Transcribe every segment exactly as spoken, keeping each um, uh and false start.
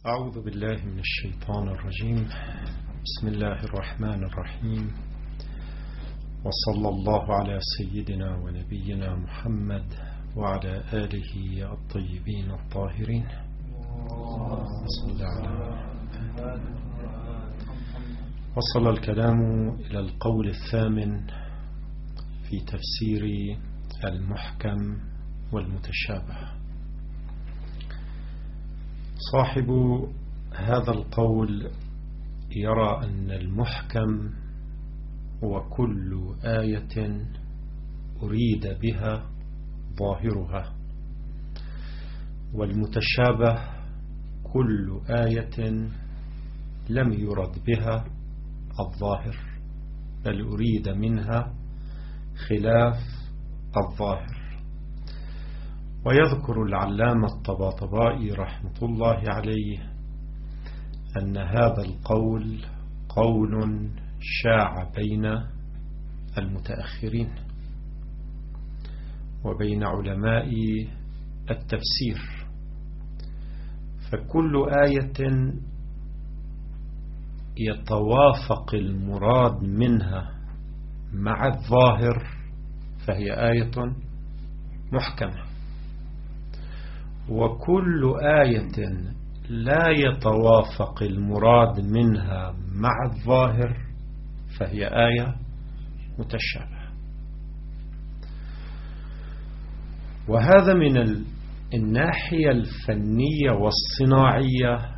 أعوذ بالله من الشيطان الرجيم. بسم الله الرحمن الرحيم، وصلى الله على سيدنا ونبينا محمد وعلى آله الطيبين الطاهرين. وصل الكلام إلى القول الثامن في تفسير المحكم والمتشابه. صاحب هذا القول يرى أن المحكم هو كل آية أريد بها ظاهرها، والمتشابه كل آية لم يرد بها الظاهر بل أريد منها خلاف الظاهر. ويذكر العلامة الطباطبائي رحمة الله عليه أن هذا القول قول شاع بين المتأخرين وبين علماء التفسير، فكل آية يتوافق المراد منها مع الظاهر فهي آية محكمة، وكل آية لا يتوافق المراد منها مع الظاهر فهي آية متشابهة. وهذا من الناحية الفنية والصناعية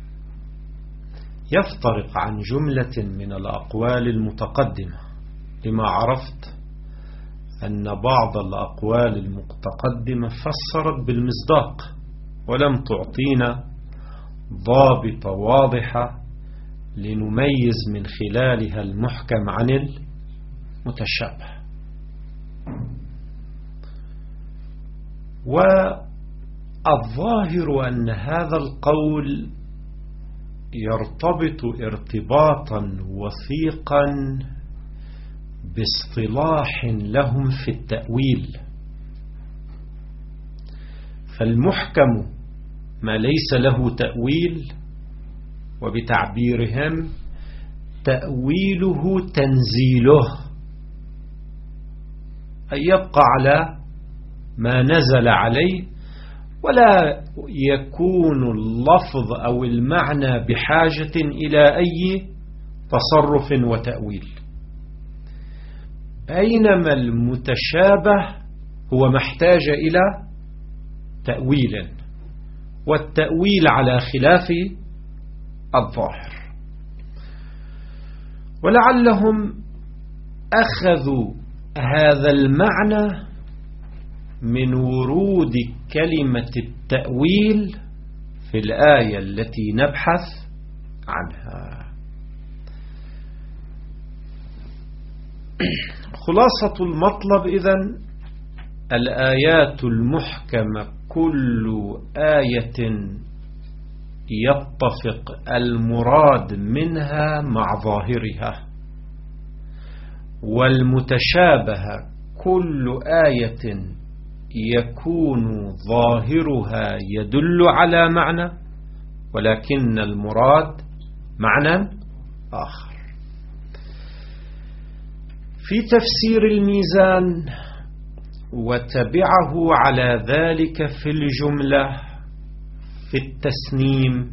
يفترق عن جملة من الأقوال المتقدمة، لما عرفت أن بعض الأقوال المتقدمة فسرت بالمصداق ولم تعطينا ضابط واضحة لنميز من خلالها المحكم عن المتشابه. والظاهر أن هذا القول يرتبط ارتباطا وثيقا باصطلاح لهم في التأويل، فالمحكم ما ليس له تأويل، وبتعبيرهم تأويله تنزيله، أن يبقى على ما نزل عليه ولا يكون اللفظ أو المعنى بحاجة إلى أي تصرف وتأويل، بينما المتشابه هو محتاج إلى تأويل، والتأويل على خلاف الظاهر. ولعلهم أخذوا هذا المعنى من ورود كلمة التأويل في الآية التي نبحث عنها. خلاصة المطلب إذن الآيات المحكمة كل آية يتفق المراد منها مع ظاهرها، والمتشابهة كل آية يكون ظاهرها يدل على معنى ولكن المراد معنى آخر. في تفسير الميزان وتبعه على ذلك في الجملة في التسنيم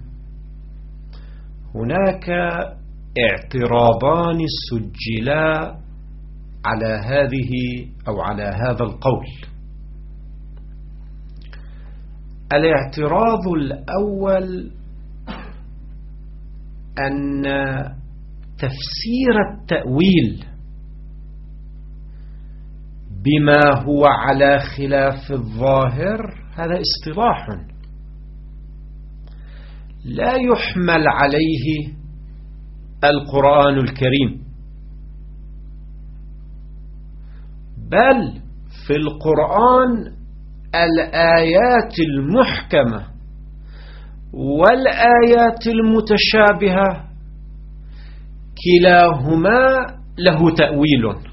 هناك اعتراضان سجلا على هذه أو على هذا القول. الاعتراض الأول أن تفسير التأويل بما هو على خلاف الظاهر هذا اصطلاح لا يحمل عليه القرآن الكريم، بل في القرآن الآيات المحكمة والآيات المتشابهة كلاهما له تأويل،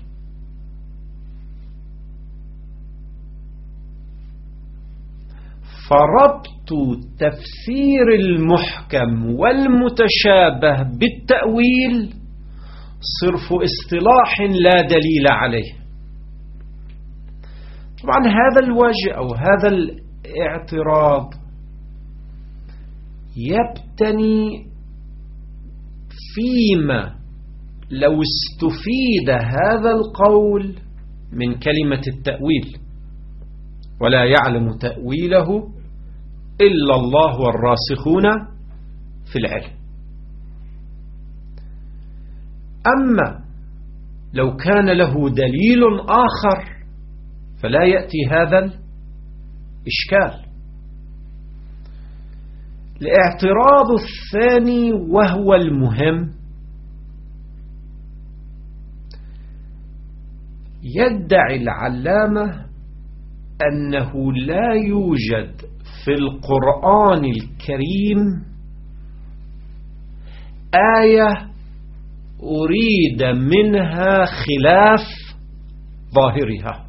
فربط تفسير المحكم والمتشابه بالتأويل صرف اصطلاح لا دليل عليه. طبعا هذا الوجه أو هذا الاعتراض يبتني فيما لو استفيد هذا القول من كلمة التأويل، ولا يعلم تأويله إلا الله والراسخون في العلم. أما لو كان له دليل آخر فلا يأتي هذا الإشكال. الاعتراض الثاني وهو المهم، يدعي العلامة أنه لا يوجد في القرآن الكريم آية أريد منها خلاف ظاهرها.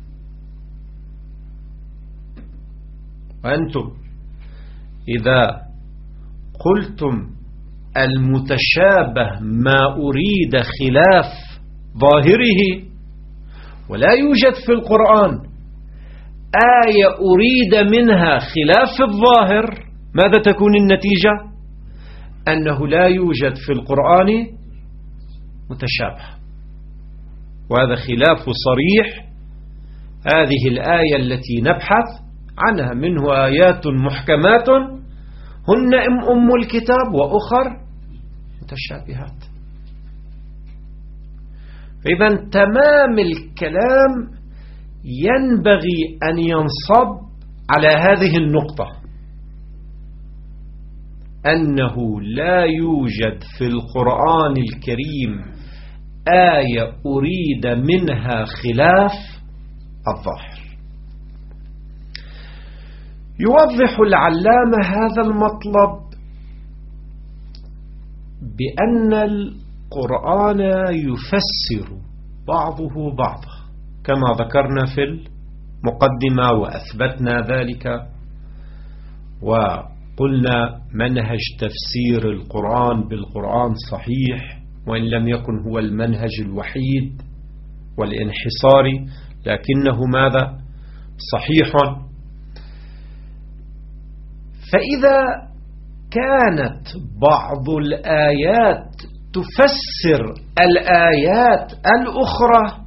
وأنتم إذا قلتم المتشابه ما أريد خلاف ظاهره ولا يوجد في القرآن آية أريد منها خلاف الظاهر، ماذا تكون النتيجة؟ أنه لا يوجد في القرآن متشابه، وهذا خلاف صريح هذه الآية التي نبحث عنها. منه آيات محكمات هن أم الكتاب وأخر متشابهات. إذا تمام الكلام ينبغي أن ينصب على هذه النقطة، أنه لا يوجد في القرآن الكريم آية أريد منها خلاف الظاهر. يوضح العلامة هذا المطلب بأن القرآن يفسر بعضه بعضا كما ذكرنا في المقدمة، وأثبتنا ذلك وقلنا منهج تفسير القرآن بالقرآن صحيح، وإن لم يكن هو المنهج الوحيد والانحصاري، لكنه ماذا؟ صحيح. فإذا كانت بعض الآيات تفسر الآيات الأخرى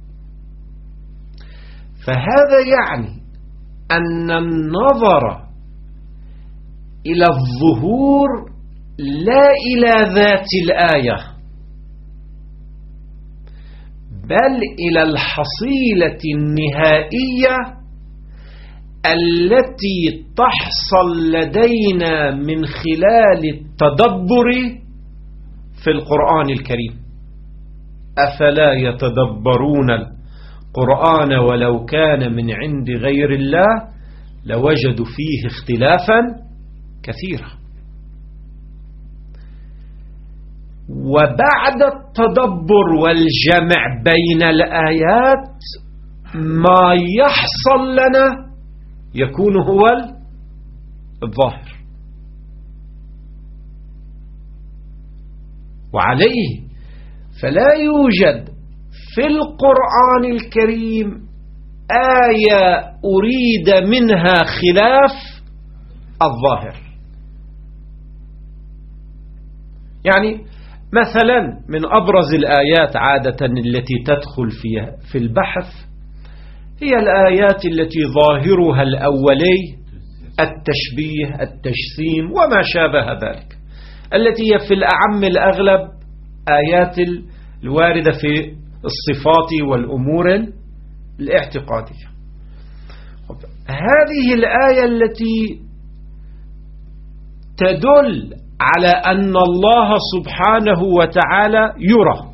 فهذا يعني أن النظر إلى الظهور لا إلى ذات الآية بل إلى الحصيلة النهائية التي تحصل لدينا من خلال التدبر في القرآن الكريم. أفلا يتدبرون القرآن ولو كان من عند غير الله لوجدوا فيه اختلافا كثيرا. وبعد التدبر والجمع بين الآيات ما يحصل لنا يكون هو الظاهر، وعليه فلا يوجد في القرآن الكريم آية أريد منها خلاف الظاهر. يعني مثلا من أبرز الآيات عادة التي تدخل فيها في البحث هي الآيات التي ظاهرها الأولي التشبيه التجسيم وما شابه ذلك، التي هي في الأعم الأغلب آيات الواردة في الصفات والأمور الاعتقادية. هذه الآية التي تدل على أن الله سبحانه وتعالى يرى،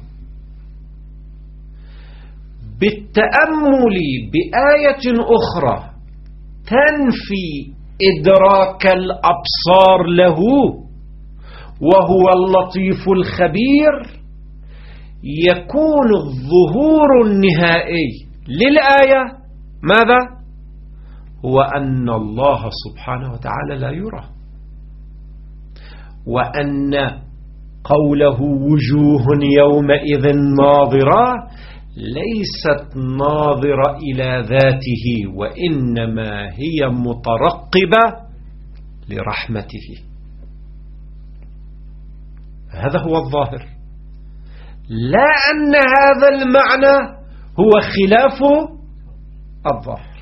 بالتأمل بآية أخرى تنفي إدراك الأبصار له وهو اللطيف الخبير، يكون الظهور النهائي للآية ماذا؟ هو أن الله سبحانه وتعالى لا يرى، وأن قوله وجوه يومئذ ناظرة ليست ناظرة إلى ذاته، وإنما هي مترقبة لرحمته. هذا هو الظاهر، لا أن هذا المعنى هو خلاف الظاهر.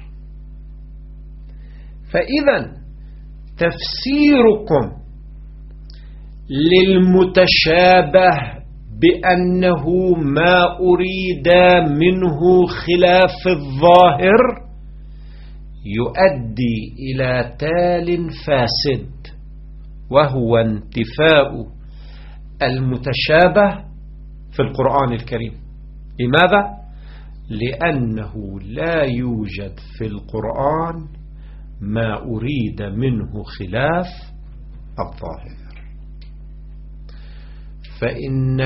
فإذا تفسيركم للمتشابه بأنه ما أريد منه خلاف الظاهر يؤدي إلى تال فاسد، وهو انتفاء المتشابه في القرآن الكريم. لماذا؟ لأنه لا يوجد في القرآن ما أريد منه خلاف الظاهر. فإن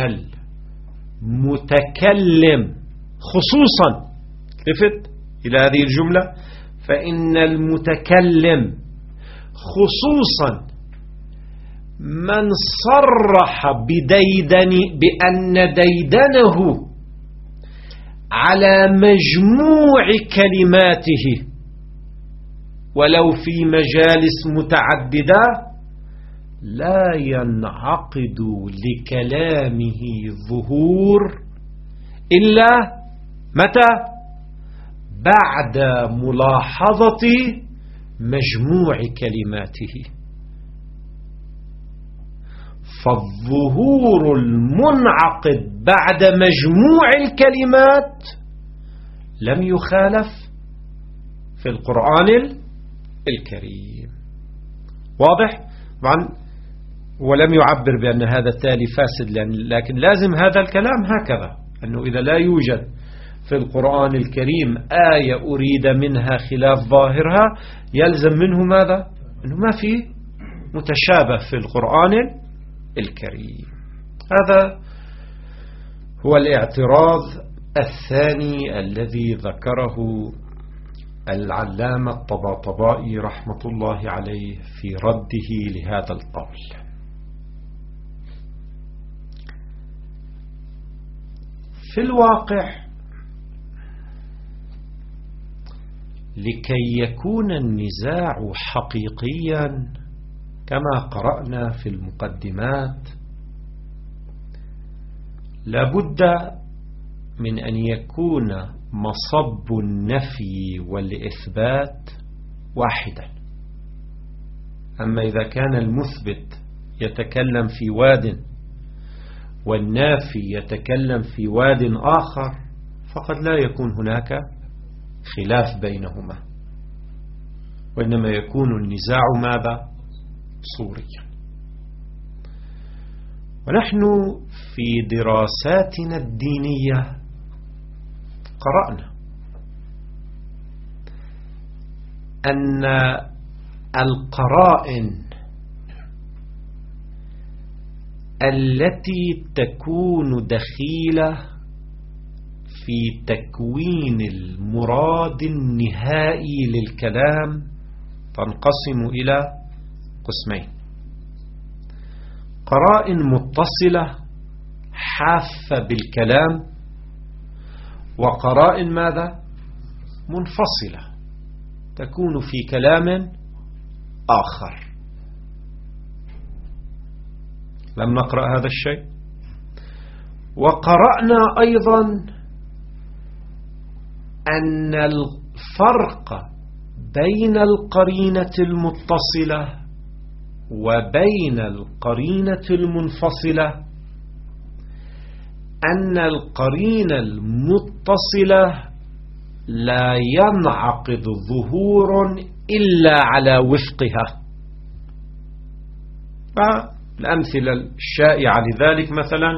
المتكلم خصوصا، لفت إلى هذه الجملة، فإن المتكلم خصوصا من صرح بديدن بأن ديدنه على مجموع كلماته ولو في مجالس متعددة لا ينعقد لكلامه ظهور إلا متى؟ بعد ملاحظة مجموع كلماته. فالظهور المنعقد بعد مجموع الكلمات لم يخالف في القرآن الكريم. واضح؟ طبعا ولم يعبر بأن هذا التالي فاسد، لكن لازم هذا الكلام هكذا، أنه إذا لا يوجد في القرآن الكريم آية أريد منها خلاف ظاهرها يلزم منه ماذا؟ أنه ما في متشابه في القرآن الكريم. هذا هو الاعتراض الثاني الذي ذكره العلامة الطباطبائي رحمة الله عليه في رده لهذا القول. في الواقع لكي يكون النزاع حقيقيا كما قرأنا في المقدمات لابد من أن يكون مصب النفي والإثبات واحدا. أما إذا كان المثبت يتكلم في واد والنافي يتكلم في واد آخر فقد لا يكون هناك خلاف بينهما، وإنما يكون النزاع ماذا؟ صوريا. ونحن في دراساتنا الدينية قرأنا أن القرائن التي تكون دخيلة في تكوين المراد النهائي للكلام تنقسم إلى قسمين: قرائن متصلة حافة بالكلام، وقرائن ماذا؟ منفصلة تكون في كلام آخر. لم نقرأ هذا الشيء. وقرأنا أيضا أن الفرق بين القرينة المتصلة وبين القرينة المنفصلة أن القرينة المتصلة لا ينعقد ظهور إلا على وفقها. فالأمثلة الشائعة لذلك مثلا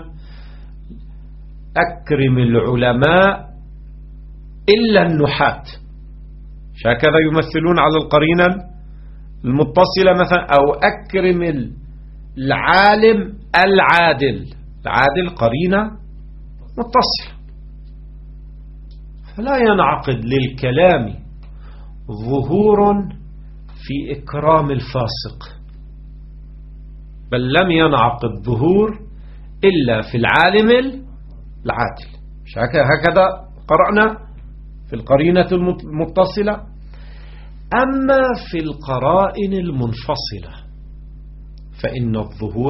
أكرم العلماء إلا النحاة، هكذا يمثلون على القرينة المتصلة مثلا، أو أكرم العالم العادل. العادل قرينة متصلة، فلا ينعقد للكلام ظهور في إكرام الفاسق، بل لم ينعقد ظهور إلا في العالم العادل. هكذا قرأنا في القرينة المتصلة. أما في القرائن المنفصلة فإن الظهور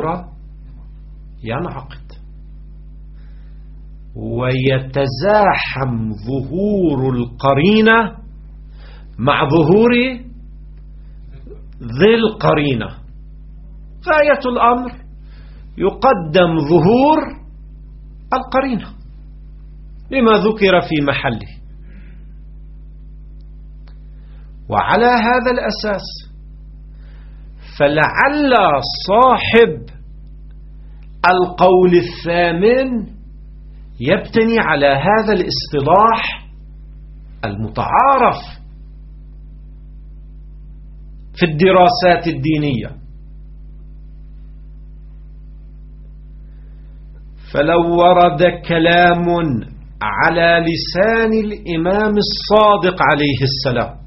ينعقد ويتزاحم ظهور القرينة مع ظهور ذي القرينة. غاية الأمر يقدم ظهور القرينة لما ذكر في محله. وعلى هذا الأساس فلعل صاحب القول الثامن يبتني على هذا الاصطلاح المتعارف في الدراسات الدينية. فلو ورد كلام على لسان الإمام الصادق عليه السلام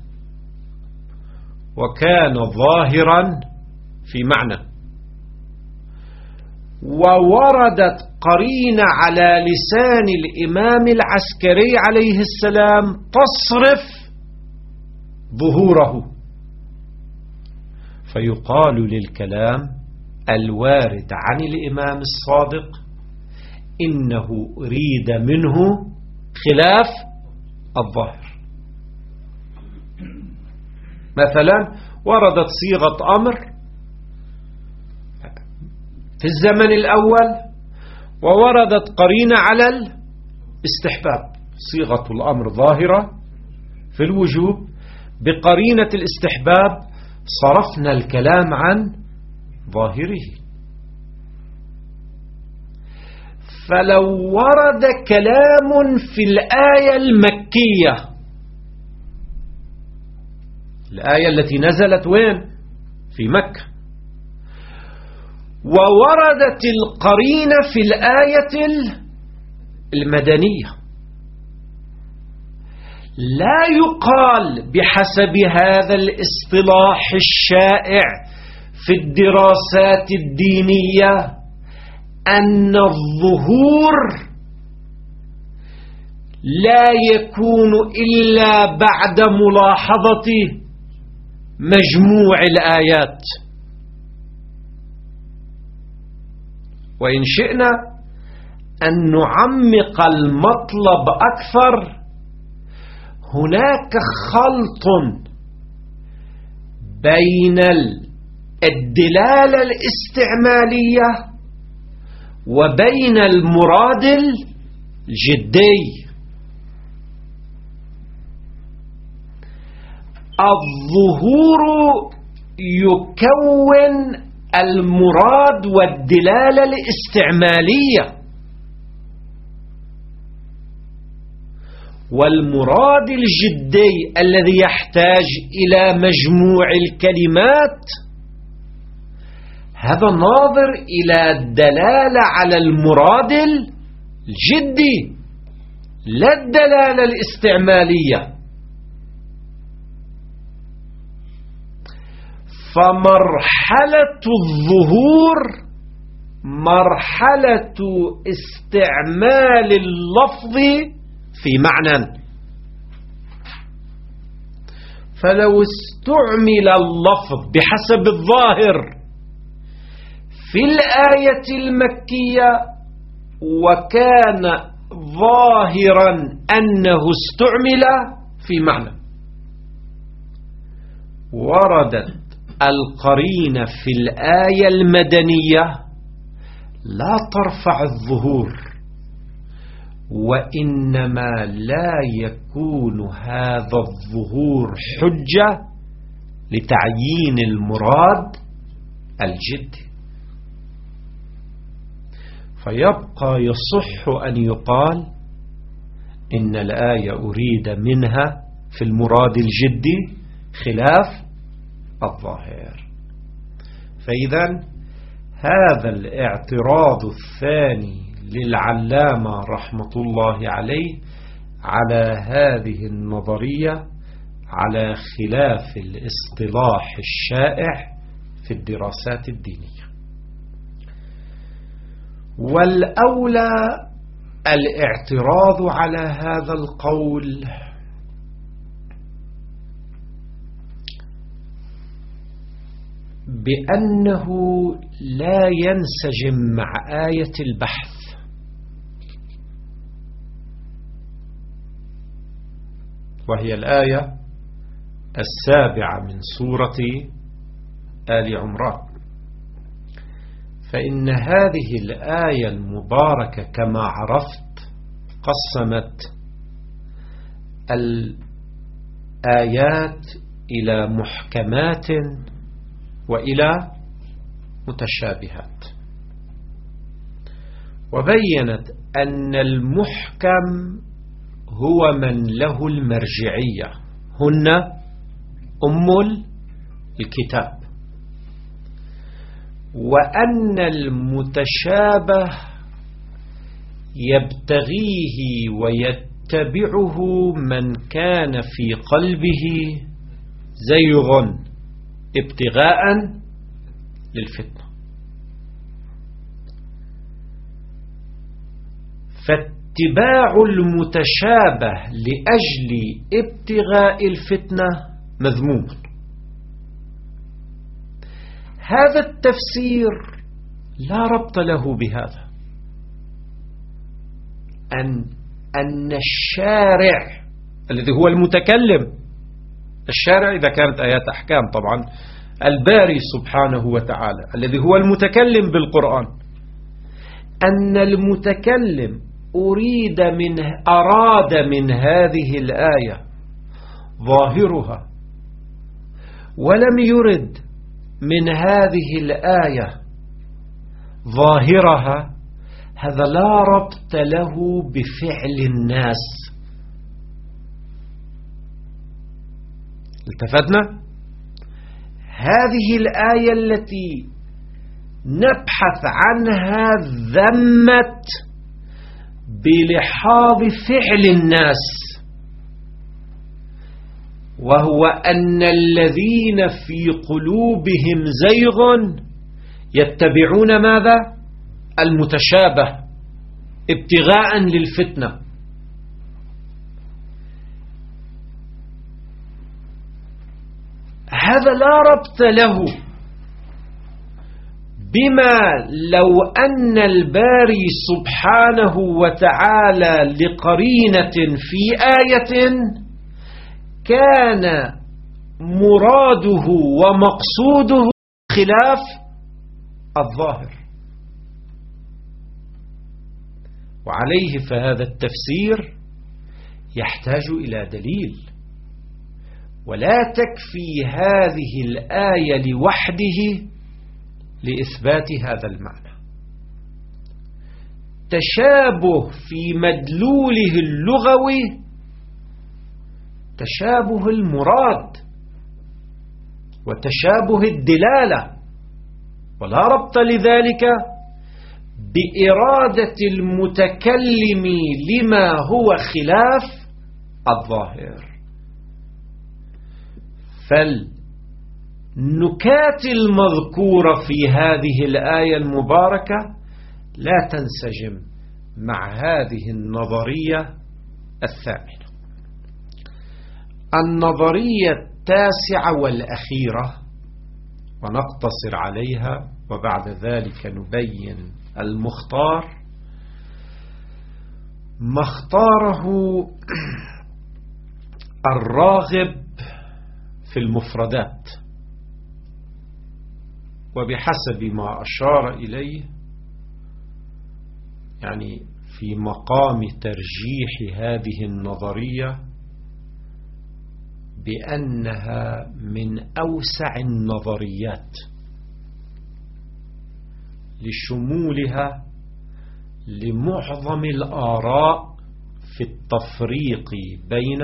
وكان ظاهرا في معنى، ووردت قرينة على لسان الإمام العسكري عليه السلام تصرف ظهوره، فيقال للكلام الوارد عن الإمام الصادق إنه أريد منه خلاف الظاهر. مثلا وردت صيغة أمر في الزمن الأول ووردت قرينة على الاستحباب، صيغة الأمر ظاهرة في الوجوب، بقرينة الاستحباب صرفنا الكلام عن ظاهره. فلو ورد كلام في الآية المكية، الآية التي نزلت وين؟ في مكة، ووردت القرينة في الآية المدنية، لا يقال بحسب هذا الاصطلاح الشائع في الدراسات الدينية أن الظهور لا يكون إلا بعد ملاحظة مجموع الآيات. وإن شئنا أن نعمق المطلب أكثر، هناك خلط بين الدلالة الاستعمالية وبين المراد الجدي. الظهور يكون المراد والدلالة الاستعمالية، والمراد الجدي الذي يحتاج إلى مجموع الكلمات هذا ناظر إلى الدلالة على المراد الجدي لا الدلالة الاستعمالية. فمرحلة الظهور مرحلة استعمال اللفظ في معنى، فلو استعمل اللفظ بحسب الظاهر في الآية المكية وكان ظاهرا أنه استعمل في معنى، وردت القرينة في الآية المدنية لا ترفع الظهور، وإنما لا يكون هذا الظهور حجة لتعيين المراد الجدي. فيبقى يصح أن يقال إن الآية أريد منها في المراد الجدي خلاف الظاهر. فإذا هذا الاعتراض الثاني للعلامة رحمة الله عليه على هذه النظرية على خلاف الاصطلاح الشائع في الدراسات الدينية. والأولى الاعتراض على هذا القول بأنه لا ينسجم مع آية البحث، وهي الآية السابعة من سورة آل عمران. فإن هذه الآية المباركة كما عرفت قسمت الآيات إلى محكمات وإلى متشابهات، وبينت أن المحكم هو من له المرجعية، هن أم الكتاب، وأن المتشابه يبتغيه ويتبعه من كان في قلبه زيغ ابتغاء للفتنة. فاتباع المتشابه لأجل ابتغاء الفتنة مذموم. هذا التفسير لا ربط له بهذا، أن أن الشارع الذي هو المتكلم، الشارع إذا كانت آيات أحكام طبعا، الباري سبحانه وتعالى الذي هو المتكلم بالقرآن، أن المتكلم أريد من أراد من هذه الآية ظاهرها، ولم يرد من هذه الآية ظاهرها، هذا لا ربط له بفعل الناس. التفتنا؟ هذه الآية التي نبحث عنها ذمت بلحاظ فعل الناس، وهو أن الذين في قلوبهم زيغ يتبعون ماذا؟ المتشابه ابتغاء للفتنة. هذا لا ربط له بما لو أن الباري سبحانه وتعالى لقرينة في آية كان مراده ومقصوده خلاف الظاهر، وعليه فهذا التفسير يحتاج إلى دليل، ولا تكفي هذه الآية لوحده لإثبات هذا المعنى. تشابه في مدلوله اللغوي تشابه المراد وتشابه الدلالة، ولا ربط لذلك بإرادة المتكلم لما هو خلاف الظاهر. فالنكات المذكورة في هذه الآية المباركة لا تنسجم مع هذه النظرية الثامنة. النظرية التاسعة والأخيرة، ونقتصر عليها وبعد ذلك نبين المختار، ما اختاره الراغب في المفردات، وبحسب ما أشار إليه يعني في مقام ترجيح هذه النظرية بأنها من أوسع النظريات لشمولها لمعظم الآراء في التفريق بين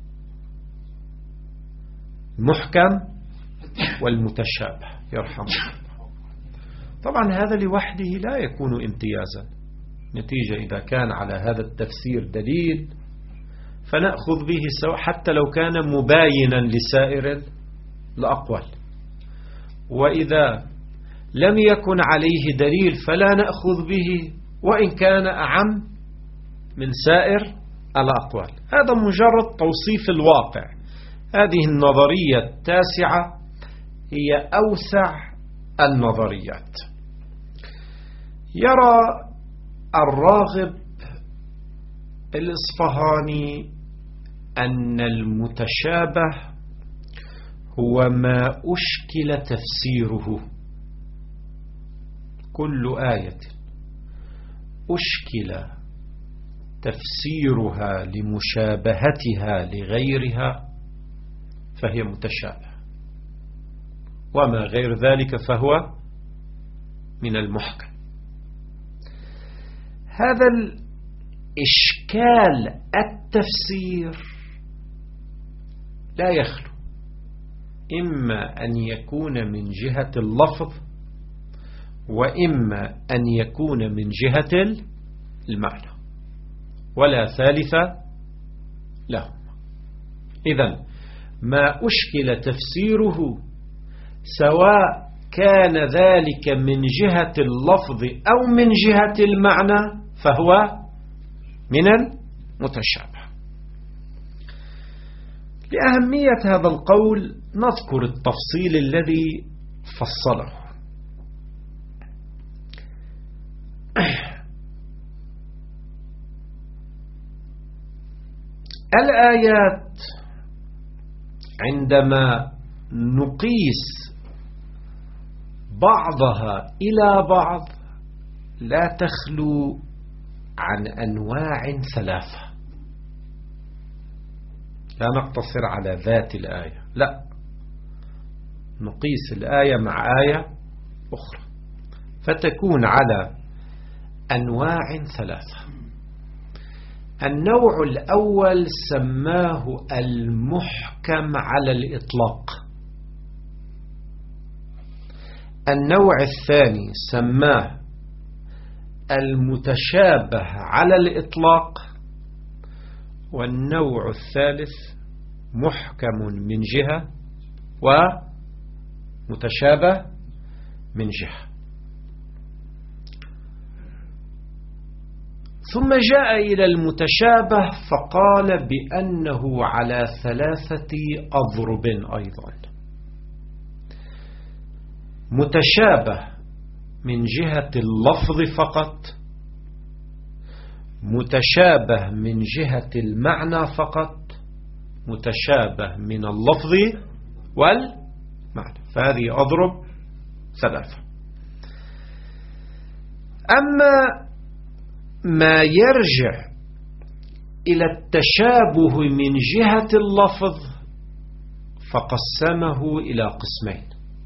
المحكم والمتشابه يرحم الله. طبعا هذا لوحده لا يكون امتيازا، نتيجة إذا كان على هذا التفسير دليل فنأخذ به سواء حتى لو كان مباينا لسائر الأقوال، وإذا لم يكن عليه دليل فلا نأخذ به وإن كان أعم من سائر الأقوال. هذا مجرد توصيف الواقع. هذه النظرية التاسعة هي أوسع النظريات. يرى الراغب الإصفهاني أن المتشابه هو ما أشكل تفسيره. كل آية أشكل تفسيرها لمشابهتها لغيرها فهي متشابه، وما غير ذلك فهو من المحكم. هذا الإشكال التفسير لا يخلو إما أن يكون من جهة اللفظ وإما أن يكون من جهة المعنى، ولا ثالث لهم. إذن ما أشكل تفسيره سواء كان ذلك من جهة اللفظ أو من جهة المعنى فهو من المتشابه. لأهمية هذا القول نذكر التفصيل الذي فصله. الآيات عندما نقيس بعضها إلى بعض لا تخلو عن أنواع ثلاثة. لا نقتصر على ذات الآية، لا، نقيس الآية مع آية أخرى فتكون على أنواع ثلاثة. النوع الأول سماه المحكم على الإطلاق. النوع الثاني سماه المتشابه على الإطلاق. والنوع الثالث محكم من جهة ومتشابه من جهة. ثم جاء إلى المتشابه فقال بأنه على ثلاثة أضرب أيضا: متشابه من جهة اللفظ فقط، متشابه من جهة المعنى فقط، متشابه من اللفظ والمعنى. فهذه أضرب ثلاثة. أما ما يرجع إلى التشابه من جهة اللفظ فقسمه إلى قسمين.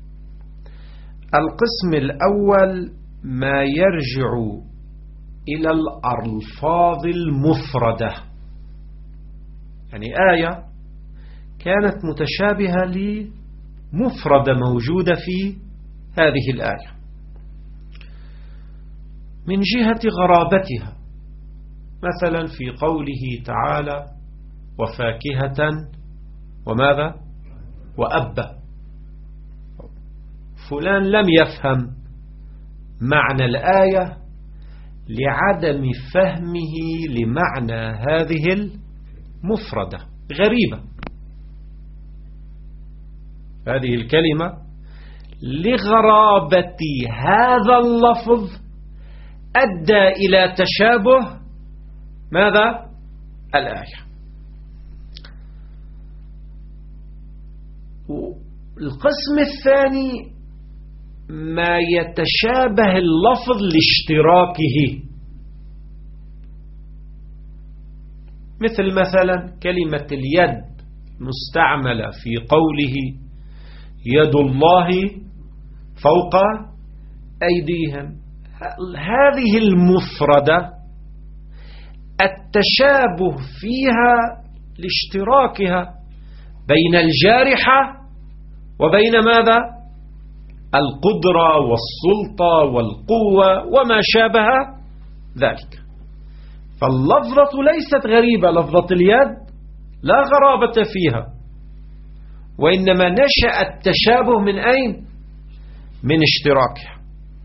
القسم الأول ما يرجع إلى الألفاظ المفردة، يعني آية كانت متشابهة لمفردة موجودة في هذه الآية من جهة غرابتها، مثلا في قوله تعالى: وفاكهة وماذا وأبا. فلان لم يفهم معنى الآية لعدم فهمه لمعنى هذه المفردة، غريبة هذه الكلمة، لغرابة هذا اللفظ أدى إلى تشابه ماذا؟ الآية. القسم الثاني ما يتشابه اللفظ لاشتراكه، مثل مثلا كلمة اليد مستعملة في قوله يد الله فوق أيديهم. هذه المفردة التشابه فيها لاشتراكها بين الجارحة وبين ماذا؟ القدرة والسلطة والقوة وما شابه ذلك. فاللفظة ليست غريبة، لفظة اليد لا غرابة فيها، وإنما نشأ التشابه من أين؟ من اشتراكها.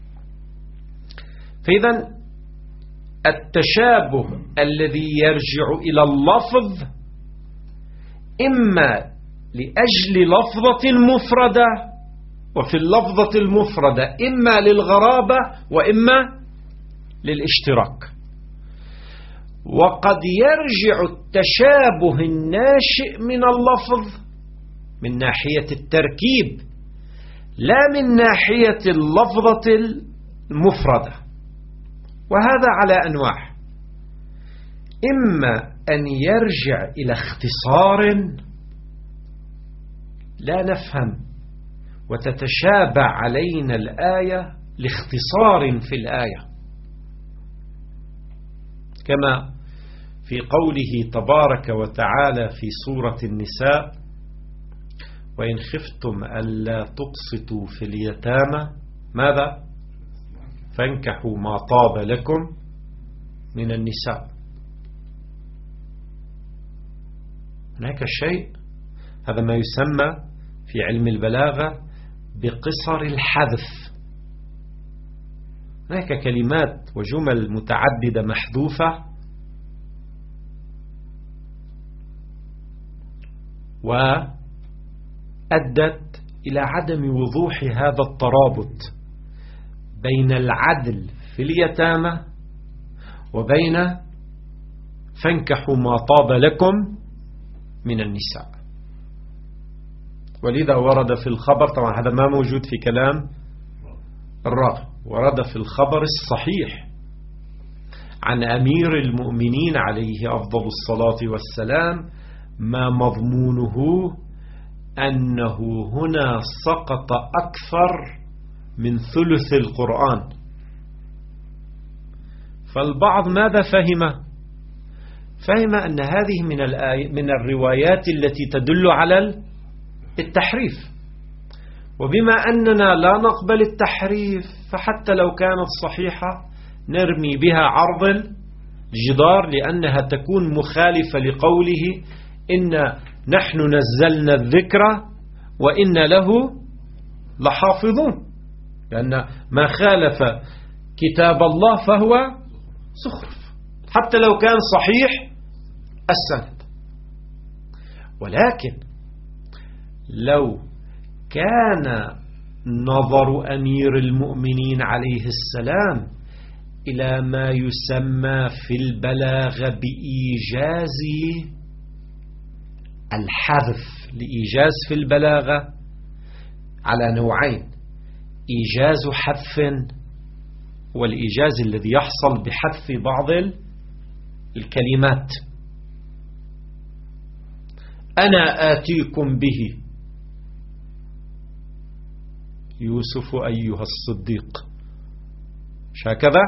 فإذا التشابه الذي يرجع إلى اللفظ إما لأجل لفظة مفردة، وفي اللفظة المفردة إما للغرابة وإما للاشتراك. وقد يرجع التشابه الناشئ من اللفظ من ناحية التركيب لا من ناحية اللفظة المفردة، وهذا على أنواع: إما أن يرجع إلى اختصار لا نفهم وتتشابه علينا الآية لاختصار في الآية، كما في قوله تبارك وتعالى في سورة النساء: وإن خفتم ألا تقسطوا في اليتامى ماذا؟ فانكحوا ما طاب لكم من النساء. هناك شيء، هذا ما يسمى في علم البلاغة بقصر الحذف. هناك كلمات وجمل متعددة محذوفة وأدت إلى عدم وضوح هذا الترابط بين العدل في اليتامى وبين فانكحوا ما طاب لكم من النساء. ولذا ورد في الخبر، طبعا هذا ما موجود في كلام الراغب، ورد في الخبر الصحيح عن أمير المؤمنين عليه أفضل الصلاة والسلام ما مضمونه أنه هنا سقط أكثر من ثلث القرآن. فالبعض ماذا فهم؟ فهم أن هذه من الآي من الروايات التي تدل على التحريف، وبما أننا لا نقبل التحريف فحتى لو كانت صحيحة نرمي بها عرض الجدار، لأنها تكون مخالفة لقوله إن نحن نزلنا الذكر وإن له لحافظون، لأن ما خالف كتاب الله فهو زخرف حتى لو كان صحيح السند. ولكن لو كان نظر أمير المؤمنين عليه السلام إلى ما يسمى في البلاغة بإيجاز الحذف، لإيجاز في البلاغة على نوعين: إيجاز حذف، والإيجاز الذي يحصل بحذف بعض الكلمات. أنا آتيكم به يوسف أيها الصديق، هكذا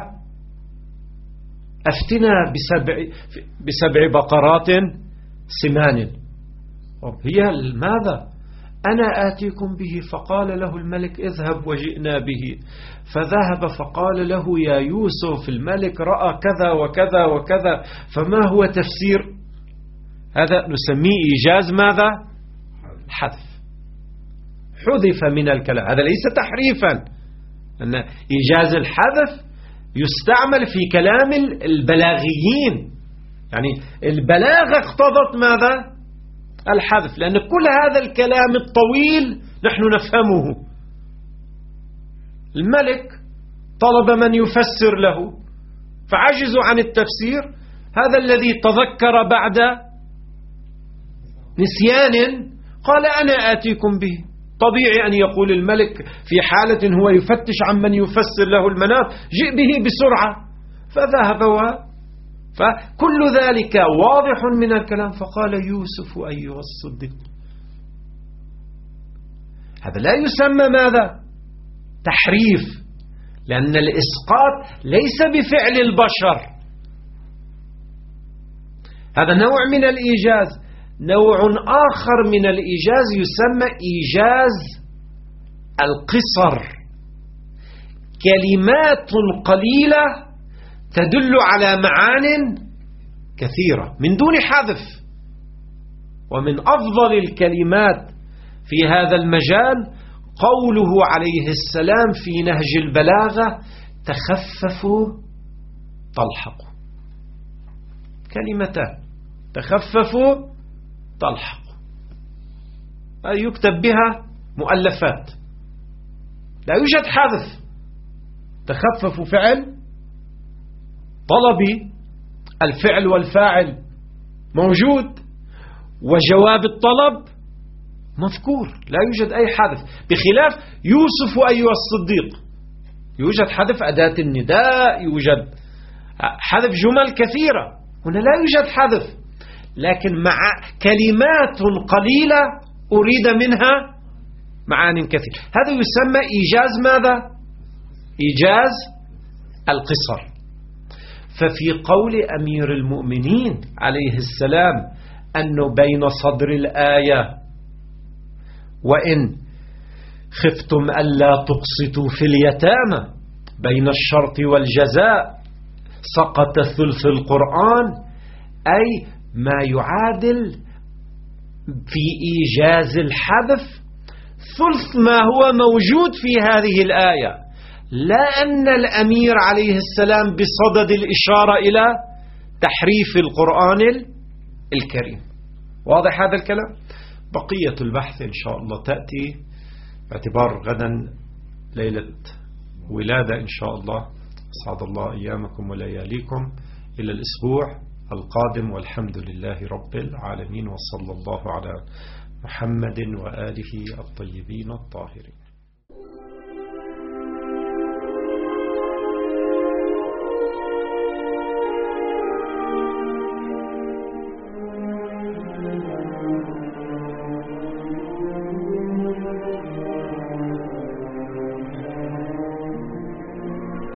أفتنا بسبع, بسبع بقرات سمان. هي ماذا؟ أنا آتيكم به. فقال له الملك اذهب وجئنا به. فذهب فقال له يا يوسف الملك رأى كذا وكذا وكذا، فما هو تفسير هذا؟ نسميه إيجاز ماذا؟ حذف، حذف من الكلام. هذا ليس تحريفا، أن إيجاز الحذف يستعمل في كلام البلاغيين، يعني البلاغة اقتضت ماذا؟ الحذف، لأن كل هذا الكلام الطويل نحن نفهمه. الملك طلب من يفسر له فعجزوا عن التفسير. هذا الذي تذكر بعد نسيان قال أنا آتيكم به. طبيعي أن يقول الملك في حالة هو يفتش عن من يفسر له المناط جئ به بسرعة. فذهب و فكل ذلك واضح من الكلام. فقال يوسف أيها الصديق. هذا لا يسمى ماذا؟ تحريف، لأن الإسقاط ليس بفعل البشر. هذا نوع من الإيجاز. نوع آخر من الإيجاز يسمى إيجاز القصر، كلمات قليلة تدل على معان كثيرة من دون حذف. ومن أفضل الكلمات في هذا المجال قوله عليه السلام في نهج البلاغة: تخففوا تلحقوا. كلمتان: تخففوا تلحقوا، يكتب بها مؤلفات، لا يوجد حذف. تخففوا فعل طلبي، الفعل والفاعل موجود، وجواب الطلب مذكور، لا يوجد أي حذف، بخلاف يوسف أيها الصديق يوجد حذف أداة النداء، يوجد حذف جمل كثيرة. هنا لا يوجد حذف، لكن مع كلمات قليلة أريد منها معان كثير. هذا يسمى إيجاز ماذا؟ إيجاز القصر. ففي قول أمير المؤمنين عليه السلام أنه بين صدر الآية وإن خفتم ألا تقسطوا في اليتامى بين الشرط والجزاء سقط ثلث القرآن، أي ما يعادل في إيجاز الحذف ثلث ما هو موجود في هذه الآية، لا أن الأمير عليه السلام بصدد الإشارة إلى تحريف القرآن الكريم. واضح هذا الكلام؟ بقية البحث إن شاء الله تأتي باعتبار غدا ليلة ولادة إن شاء الله. أسعد الله أيامكم ولياليكم إلى الأسبوع القادم، والحمد لله رب العالمين، وصلى الله على محمد وآله الطيبين الطاهرين.